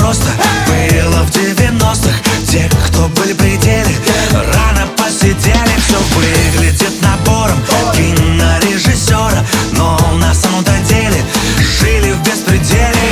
просто было в 90-х. Те, кто были в пределе, рано посидели. Все выглядит набором кинорежиссера, но на самом-то деле жили в беспределе.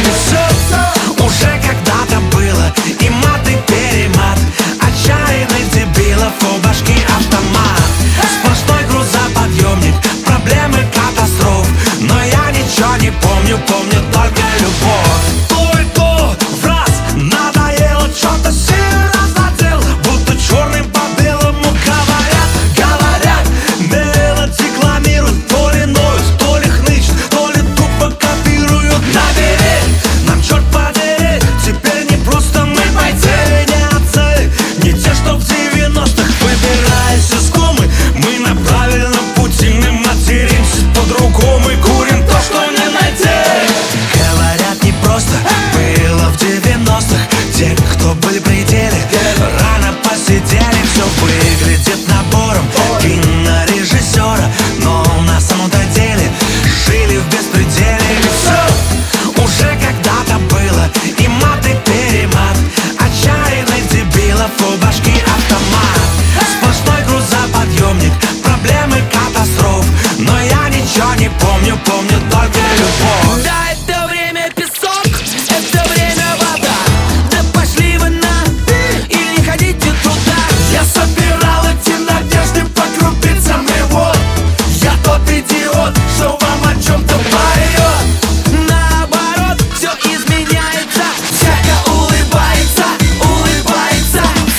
Все уже когда-то было, и мат, и перемат отчаянных дебилов, у башки автомат. Сплошной грузоподъемник, проблемы, катастроф, но я ничего не помню, помню только любовь. То и то в раз надоело, что-то сильно разладил, будто черным по белому говорят, говорят, бело декламируют, то ли ноют, то ли хнычут, то ли тупо копируют. Набери, нам черт подери, теперь не просто мы бойцы, не отцы, не те, что в 90-х. Выбираясь из комы, мы на правильном пути, мы материмся по-другому и курим то, что не найти. Говорят, не просто было в 90-х. Те, кто были в пределе, рано посидели. Все выглядит набором кинорежиссера, но на самом-то деле жили в беспределе. Все уже когда-то было, и мат, и перемат отчаянных дебилов, у башки автомат. Сплошной грузоподъемник, проблемы, катастроф, но я ничего не помню, помню только любовь. Да, это время песок, это время вода. Да пошли вы на или не ходите туда. Я собирал эти надежды по крупицам, и вот я тот идиот, что вам о чем-то поет. Наоборот, все изменяется. Всяко улыбается, улыбается,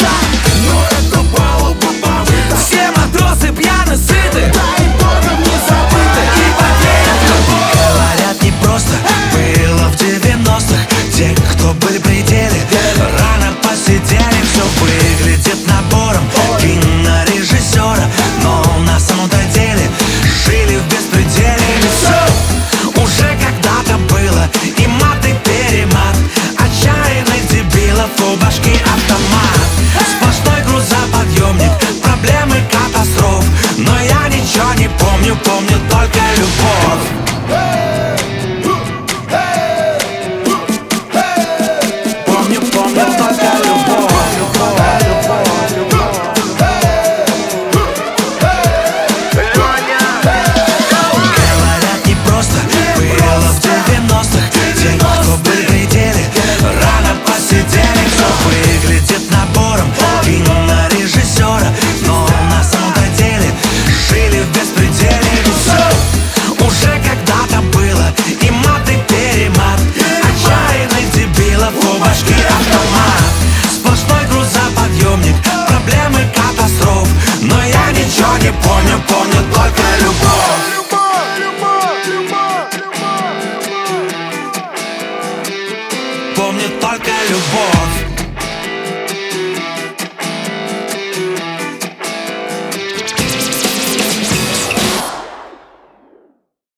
но эту палубу помыта. Все матросы пьяны, сыты, Дай богом не забыто, и поверят в любовь. Говорят, не просто было в 90-х. Те, кто были в пределе, рано посидели. Все выглядит набором кинорежиссера, но на самом-то деле жили в беспределе. Все уже когда-то было, и мат, и перемат отчаянных дебилов, у башки автомат. Сплошной грузоподъемник, проблемы, катастроф, но я ничего не помню, помню только любовь. Помню, помню только любовь. Говорят, не просто было в 90-х. Те, кто были в пределе, рано посидели. Все выглядит набором кинорежиссера, но на самом-то деле жили в беспределе. Все уже когда-то было, и мат, и перемат отчаянных дебилов, у башки автомат. Сплошной грузоподъемник, проблемы, катастроф, но я ничего не помню, помню только любовь. Помню только любовь.